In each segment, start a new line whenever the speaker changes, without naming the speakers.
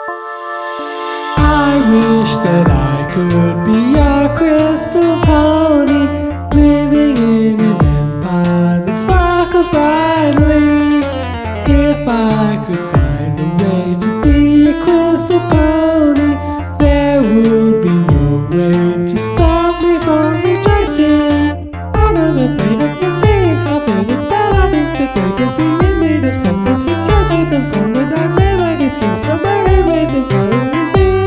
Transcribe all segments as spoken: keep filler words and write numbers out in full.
I wish that I could be a crystal pony, living in an empire that sparkles brightly. If I could find a way to be a crystal pony, there would be no way to stop me from rejoicing. I never think I can see how big it felt. I think that they could be made of something so can't take them from when I made like it's been so very way they follow me.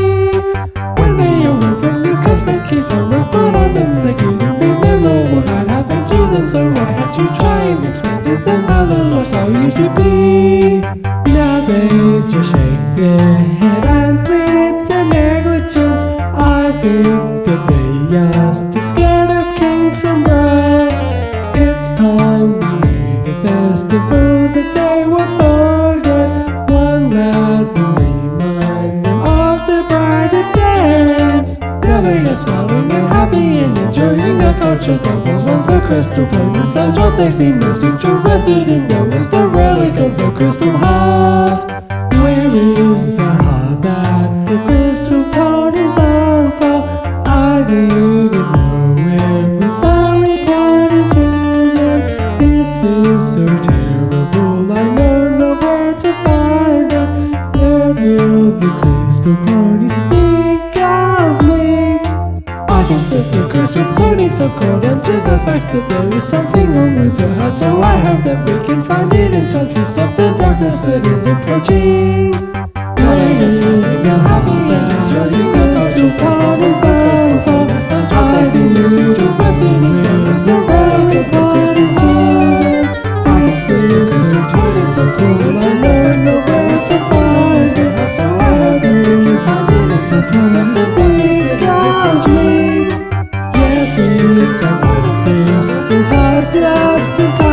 When they awoke from the coast, they kiss on rock, but on them they couldn't remember what had happened to them. So I had to try and explain to them how the lifestyle used to be. Now they just shake their head and plead their negligence. I think that they are still scared of King Summer. It's time we made a festival that they won't forget, one that will remind them of their brighter days. Now they are smiling and happy and enjoying the culture that was once the crystal ponies. That's what they seem most interested in. That was the relic of the crystal heart. Where is the heart that the crystal ponies are for? I didn't know it was only pointed to them. This is so terrible, I know nowhere to find them. What will the crystal ponies think of me? I think that the crystal ponies have caught on to the fact that there is something wrong with the heart. So I hope that we can find it in time to stop the darkness that is approaching. Playing is moving and happy and enjoying the crystal ponies are for. I see you to rest in the the relic of the crystal heart. This is so tiny, so cool, I know nowhere to find it. So I hope that we can find it in time to stop the darkness that is approaching. Yes, we accept what it feels to have just in time.